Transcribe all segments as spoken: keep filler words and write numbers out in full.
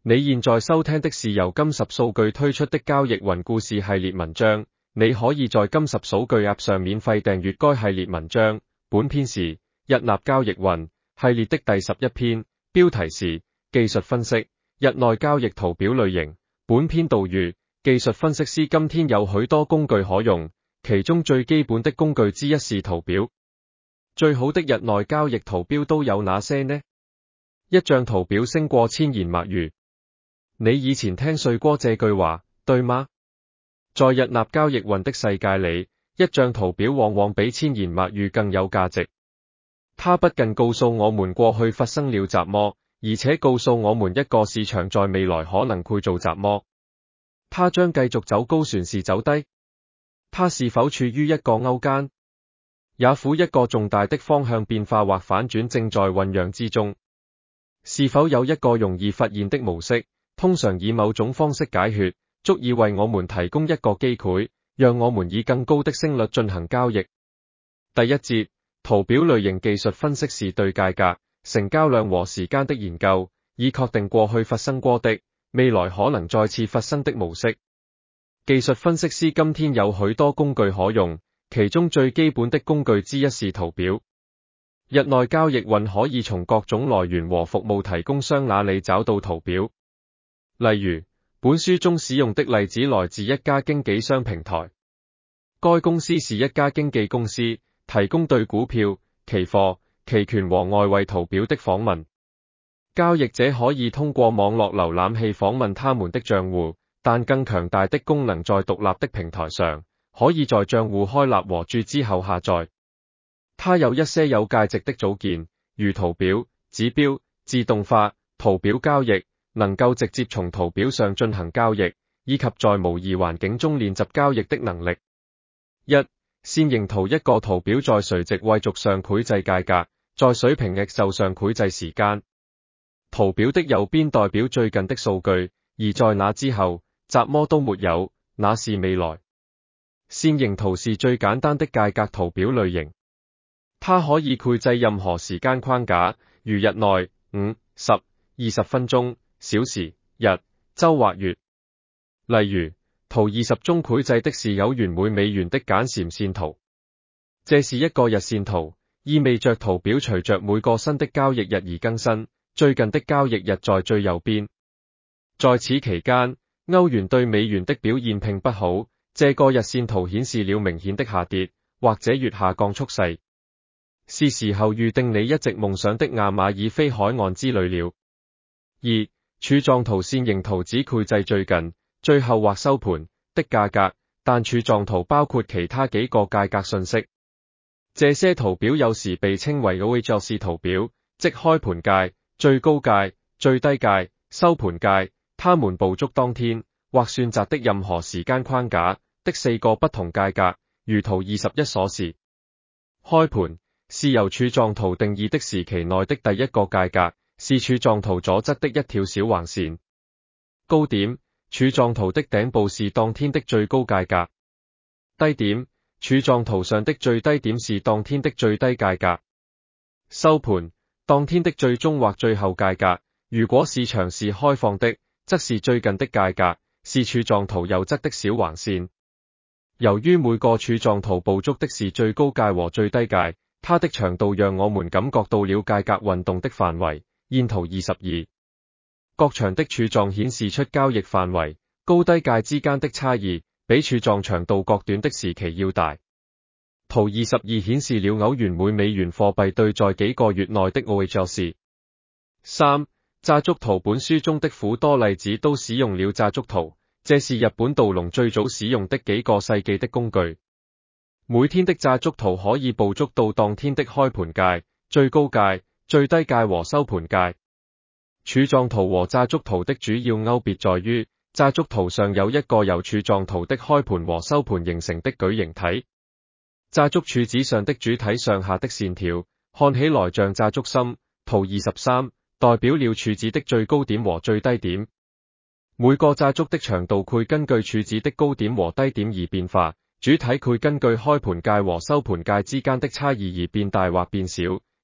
你現在收聽的是由金十數據推出的交易雲故事系列文章，你可以在金十數據 App 上免費訂閱該系列文章。本篇是日納交易雲系列的第十一篇，標題是技術分析，日內交易圖表類型。本篇導語，技術分析師今天有許多工具可用，其中最基本的工具之一是圖表。最好的日內交易圖表都有哪些呢？一張圖表勝過千言萬語。你以前聽說過這句話，對嗎？在日納交易雲的世界裏，一張圖表往往比千言萬語更有價值。它不僅告訴我們過去發生了什麼，而且告訴我們一個市場在未來可能會做什麼。它將繼續走高還是走低？它是否處於一個勾間？也否一個重大的方向變化或反轉正在醞釀之中？是否有一個容易發現的模式，通常以某種方式解決，足以為我們提供一個機會，讓我們以更高的勝率進行交易？第一節，圖表類型技術分析是對價格、成交量和時間的研究，以確定過去發生過的、未來可能再次發生的模式。技術分析師今天有許多工具可用，其中最基本的工具之一是圖表。日內交易雲可以從各種來源和服務提供商那裡找到圖表。例如，本書中使用的例子來自一家經紀商平台。該公司是一家經紀公司，提供對股票、期貨、期權和外圍圖表的訪問。交易者可以通過網絡瀏覽器訪問他們的賬戶，但更強大的功能在獨立的平台上，可以在賬戶開立和注資後下載。它有一些有價值的組件，如圖表、指標、自動化、圖表交易，能夠直接從圖表上進行交易，以及在模擬環境中練習交易的能力。一、線形圖，一個圖表在垂直位軸上繪製價格，在水平 X 軸上繪製時間。圖表的右邊代表最近的數據，而在那之後，什麼都沒有，那是未來。線形圖是最簡單的價格圖表類型，它可以繪製任何時間框架，如日內、五、十、二十分鐘、小時、日、週或月。例如，圖二十中繪製的是歐元每美元的簡閃線圖。這是一個日線圖，意味着圖表隨着每個新的交易日而更新，最近的交易日在最右邊。在此期間，歐元對美元的表現並不好，這個日線圖顯示了明顯的下跌，或者月下降趨勢。是時候預定你一直夢想的亞馬爾非海岸之旅了。二、柱狀圖，線形圖只繪製最近、最後或收盤的價格，但柱狀圖包括其他幾個價格信息。這些圖表有時被稱為 O H S 圖表，即開盤價、最高價、最低價、收盤價，它們捕捉當天或選擇的任何時間框架的四個不同價格，如圖二十一所示。開盤是由柱狀圖定義的時期內的第一個價格，是柱狀圖左側的一條小橫線。高點，柱狀圖的頂部是當天的最高價格。低點，柱狀圖上的最低點是當天的最低價格。收盤，當天的最終或最後價格。如果市場是開放的，則是最近的價格，是柱狀圖右側的小橫線。由於每個柱狀圖捕捉的是最高價和最低價，它的長度讓我們感覺到了價格運動的範圍。現圖二十二，各長的柱狀顯示出交易範圍，高低價之間的差異比柱狀長度各短的時期要大。圖二十二顯示了歐元每美元貨幣對在幾個月內的 O H S。三、炸竹圖，本書中的許多例子都使用了炸竹圖，這是日本稻農最早使用的幾個世紀的工具。每天的炸竹圖可以捕捉到當天的開盤價、最高價、最低價和收盤價。柱狀圖和炸竹圖的主要區別在於，炸竹圖上有一個由柱狀圖的開盤和收盤形成的矩形體。炸竹柱子上的主體上下的線條看起來像炸竹心。圖二十三代表了柱子的最高點和最低點。每個炸竹的長度會根據柱子的高點和低點而變化，主體會根據開盤價和收盤價之間的差異而變大或變小。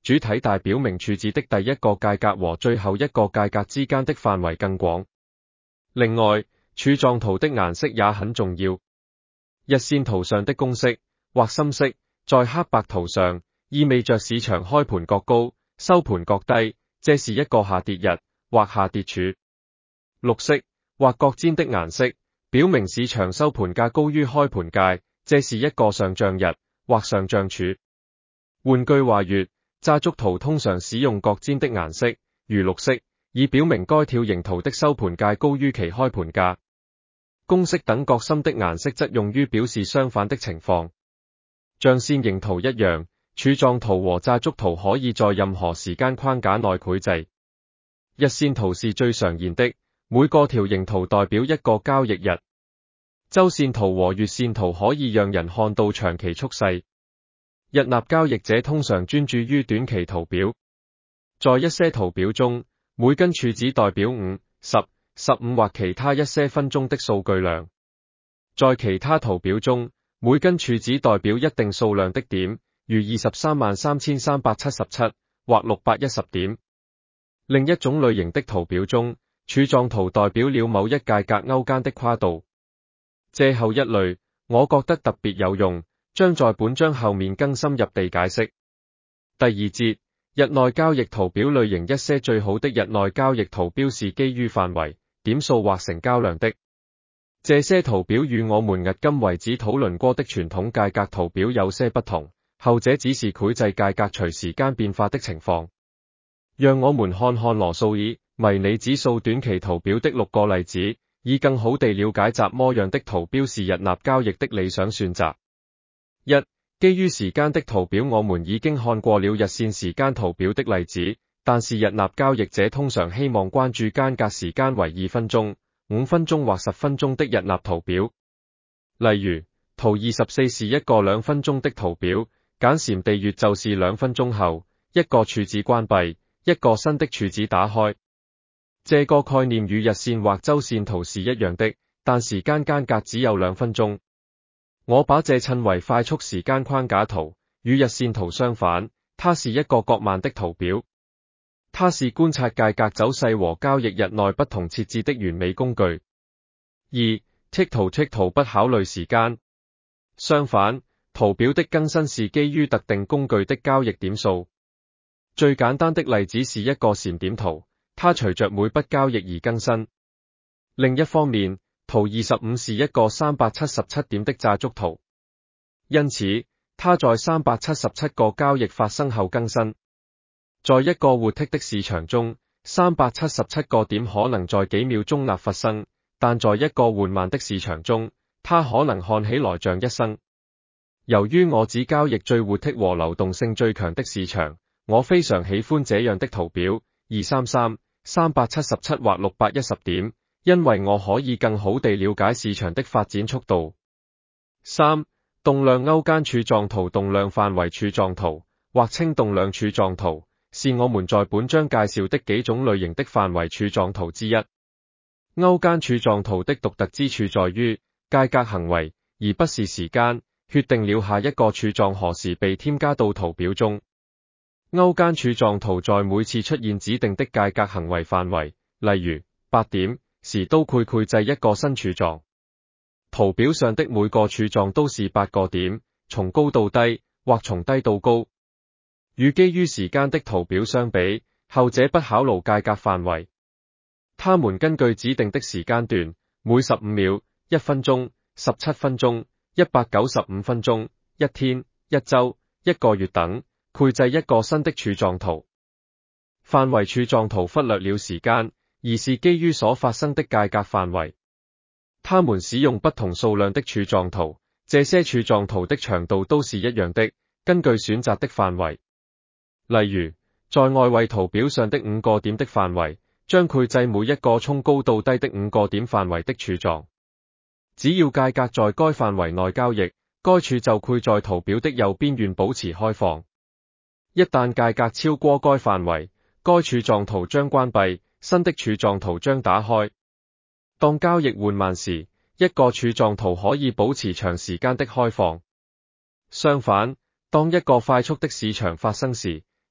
主體大表明柱子的第一個界格和最後一個界格之間的範圍更廣。另外，柱狀圖的顏色也很重要。日線圖上的公式或深色，在黑白圖上意味着市場開盤各高，收盤各低，這是一個下跌日或下跌柱。綠色或各尖的顏色，表明市場收盤價高於開盤價，這是一個上漲日或上漲柱。換句話說，炸竹圖通常使用各尖的顏色，如綠色，以表明該條形圖的收盤價高於其開盤價。公式等各深的顏色則用於表示相反的情況。像線形圖一樣，柱狀圖和炸竹圖可以在任何時間框架內繪製。日線圖是最常見的，每個條形圖代表一個交易日。週線圖和月線圖可以讓人看到長期趨勢。日納交易者通常專注於短期圖表，在一些圖表中，每根柱子代表五、十、十五或其他一些分鐘的數據量。在其他圖表中，每根柱子代表一定數量的點，如二十三萬三千三百七十七或六百一十點。另一種類型的圖表中，柱狀圖代表了某一界格勾間的跨度。這後一類，我覺得特別有用，將在本章後面更深入地解釋。第二節，日內交易圖表類型。一些最好的日內交易圖標是基於範圍、點數或成交量的。這些圖表與我們迄今為止討論過的傳統價格圖表有些不同，後者只是繪製價格隨時間變化的情況。讓我們看看羅素爾迷你指數短期圖表的六個例子，以更好地了解怎麼樣的圖標是日納交易的理想選擇。一、基於時間的圖表。我們已經看過了日線時間圖表的例子，但是日納交易者通常希望關注間隔時間為二分鐘、五分鐘或十分鐘的日納圖表。例如，圖二十四是一個兩分鐘的圖表，簡禪地月就是兩分鐘後，一個柱子關閉，一個新的柱子打開。這個概念與日線或週線圖是一樣的，但時間間隔只有兩分鐘。我把這稱為快速時間框架圖，與日線圖相反，它是一個較慢的圖表。它是觀察價格走勢和交易日內不同設置的完美工具。二、tick 圖 tick 圖不考慮時間，相反，圖表的更新是基於特定工具的交易點數。最簡單的例子是一個禪點圖，它隨着每筆交易而更新。另一方面，圖二十五是一個三百七十七點的炸竹圖，因此它在三百七十七個交易發生後更新。在一個活躍的市場中，三百七十七個點可能在幾秒鐘內發生，但在一個緩慢的市場中，它可能看起來像一生。由於我只交易最活躍和流動性最強的市場，我非常喜歡這樣的圖表，二三三、三百七十七或六百一十點。因為我可以更好地了解市場的發展速度。三、動量勾間柱狀圖。動量範圍柱狀圖，或稱動量柱狀圖，是我們在本章介紹的幾種類型的範圍柱狀圖之一。勾間柱狀圖的獨特之處在於，價格行為，而不是時間，決定了下一個柱狀何時被添加到圖表中。勾間柱狀圖在每次出現指定的價格行為範圍，例如八點時都會繪製一個新柱狀。圖表上的每個柱狀都是八個點，從高到低，或從低到高。與基於時間的圖表相比，後者不考慮價格範圍。它們根據指定的時間段，每十五秒、一分鐘、十七分鐘、一百九十五分鐘、一天、一周、一個月等，繪製一個新的柱狀圖。範圍柱狀圖忽略了時間，而是基於所發生的價格範圍。他們使用不同數量的柱狀圖，這些柱狀圖的長度都是一樣的，根據選擇的範圍。例如，在外圍圖表上的五個點的範圍，將繪製每一個從高到低的五個點範圍的柱狀。只要價格在該範圍內交易，該柱就會在圖表的右邊緣保持開放。一旦價格超過該範圍，該柱狀圖將關閉，新的柱狀圖將打開。當交易緩慢時，一個柱狀圖可以保持長時間的開放。相反，當一個快速的市場發生時，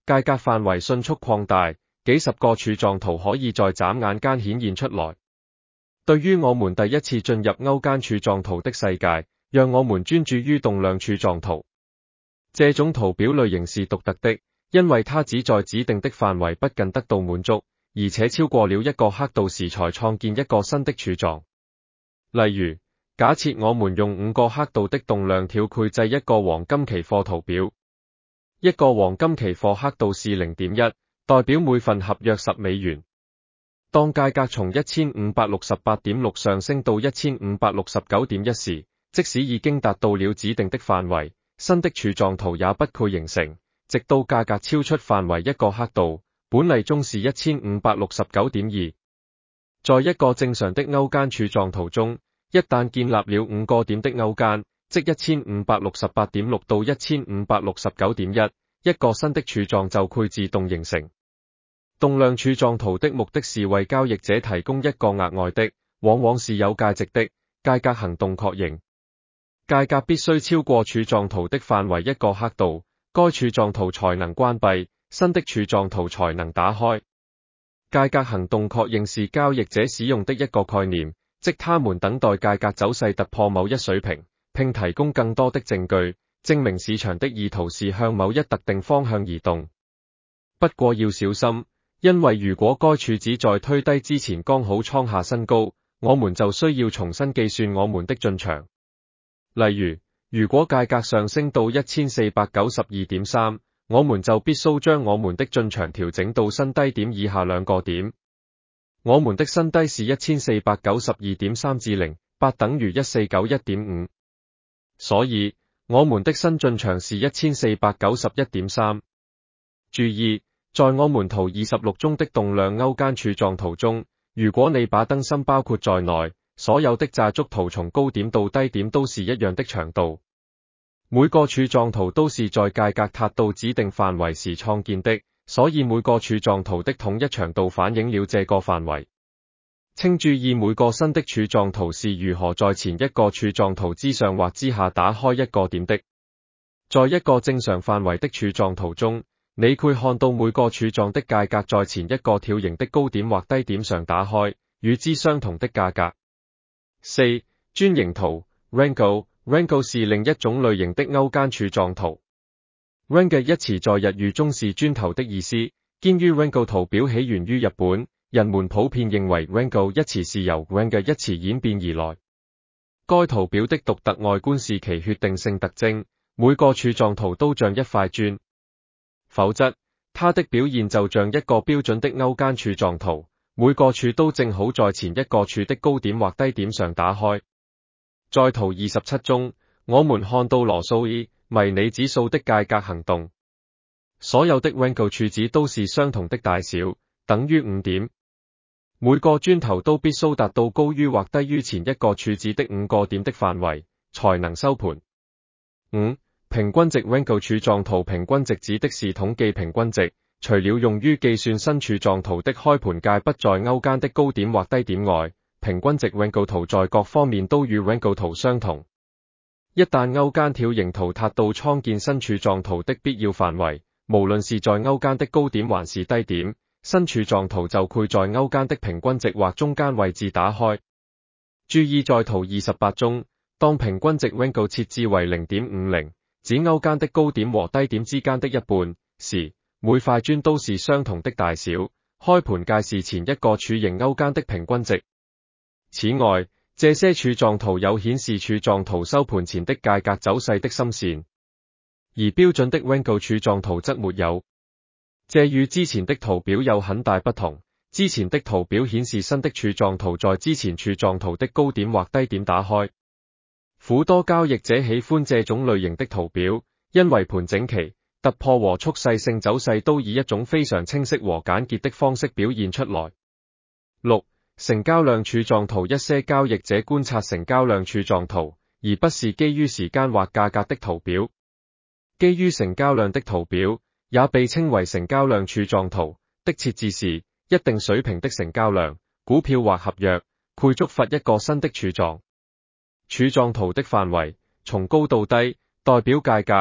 價格範圍迅速擴大，幾十個柱狀圖可以在眨眼間顯現出來。對於我們第一次進入勾間柱狀圖的世界，讓我們專注於動量柱狀圖。這種圖表類型是獨特的，因為它只在指定的範圍不盡得到滿足，而且超過了一個刻度時才創建一個新的柱狀。例如，假設我們用五個刻度的動量條繪製一個黃金期貨圖表，一個黃金期貨刻度是 零點一，代表每份合約十美元。當價格從一千五百六十八點六上升到一千五百六十九點一時，即使已經達到了指定的範圍，新的柱狀圖也不配形成，直到價格超出範圍一個刻度，本例中是一千五百六十九點二。在一個正常的勾間柱狀圖中，一旦建立了五個點的勾間，即一千五百六十八點六到一千五百六十九點一，一個新的柱狀就會自動形成。動量柱狀圖的目的是為交易者提供一個額外的，往往是有價值的，價格行動確認。價格必須超過柱狀圖的範圍一個刻度，該柱狀圖才能關閉，新的柱狀圖才能打開。價格行動確認是交易者使用的一個概念，即他們等待價格走勢突破某一水平，並提供更多的證據，證明市場的意圖是向某一特定方向移動。不過要小心，因為如果該柱子在推低之前剛好創下新高，我們就需要重新計算我們的進場。例如，如果價格上升到一千四百九十二點三，我們就必須將我們的進場調整到新低點以下兩個點。我們的新低是一千四百九十二點三至零八等於一四九一點五，所以我們的新進場是一千四百九十一點三。注意，在我們圖二十六中的動量勾間柱狀圖中，如果你把燈芯包括在內，所有的炸燭圖從高點到低點都是一樣的長度。每個柱狀圖都是在價格達到指定範圍時創建的，所以每個柱狀圖的統一長度反映了這個範圍。請注意每個新的柱狀圖是如何在前一個柱狀圖之上或之下打開一個點的。在一個正常範圍的柱狀圖中，你會看到每個柱狀的價格在前一個條形的高點或低點上打開，與之相同的價格。四、磚形圖 Rango Rango 是另一種類型的勾間柱狀圖。Rango 一詞在日語中是磚頭的意思，堅於 Rango 圖表起源於日本，人們普遍認為 Rango 一詞是由 Rango 一詞演變而來。該圖表的獨特外觀是其決定性特徵，每個柱狀圖都像一塊磚，否則它的表現就像一個標準的勾間柱狀圖，每個柱都正好在前一個柱的高點或低點上打開。在圖二十七中，我們看到羅素 E 迷你指數的價格行動。所有的 Rango 柱子都是相同的大小，等於五點。每個磚頭都必須達到高於或低於前一個柱子的五個點的範圍，才能收盤。五、平均值 Rango 柱狀圖平均值指的是統計平均值，除了用於計算新柱狀圖的開盤價不在勾間的高點或低點外，平均值 Rango 圖在各方面都與 Rango 圖相同。一旦勾間條形圖達到創建新柱狀圖的必要範圍，無論是在勾間的高點還是低點，新柱狀圖就會在勾間的平均值或中間位置打開。注意在圖二十八中，當平均值 Rango 設置為 零點五零，指勾間的高點和低點之間的一半時，每塊磚都是相同的大小，開盤價是前一個柱形勾間的平均值。此外，這些柱狀圖有顯示柱狀圖收盤前的價格走勢的深線，而標準的 Rango 柱狀圖則沒有。這與之前的圖表有很大不同，之前的圖表顯示新的柱狀圖在之前柱狀圖的高點或低點打開。許多交易者喜歡這種類型的圖表，因為盤整期、突破和速勢性走勢都以一種非常清晰和簡潔的方式表現出來。六、成交量柱狀圖一些交易者觀察成交量柱狀圖，而不是基於時間或價格的圖表。基於成交量的圖表，也被稱為成交量柱狀圖的設置是一定水平的成交量，股票或合約，配觸發一個新的柱狀。柱狀圖的範圍從高到低代表價格，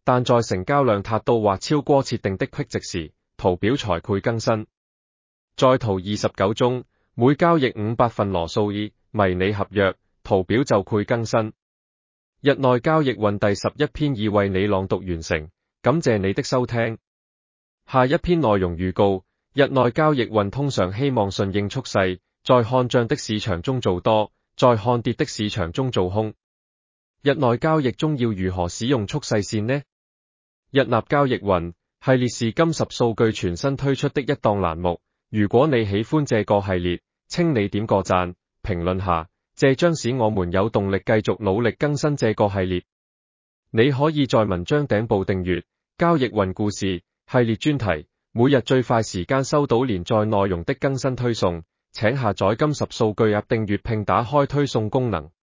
但在成交量達到或超過設定的閾值時，圖表才會更新。在圖二十九中，每交易五百份羅素爾迷你合約，圖表就會更新。日內交易運第十一篇已為你朗讀完成，感謝你的收聽。下一篇內容預告：日內交易運通常希望順應趨勢，在看漲的市場中做多，在看跌的市場中做空。日內交易中要如何使用趨勢線呢？日納交易雲系列是金十數據全新推出的一檔欄目，如果你喜歡這個系列，請你點個讚，評論下，這將使我們有動力繼續努力更新這個系列。你可以在文章頂部訂閱交易雲故事系列專題，每日最快時間收到連載內容的更新推送，請下載金十數據 App 訂閱並打開推送功能。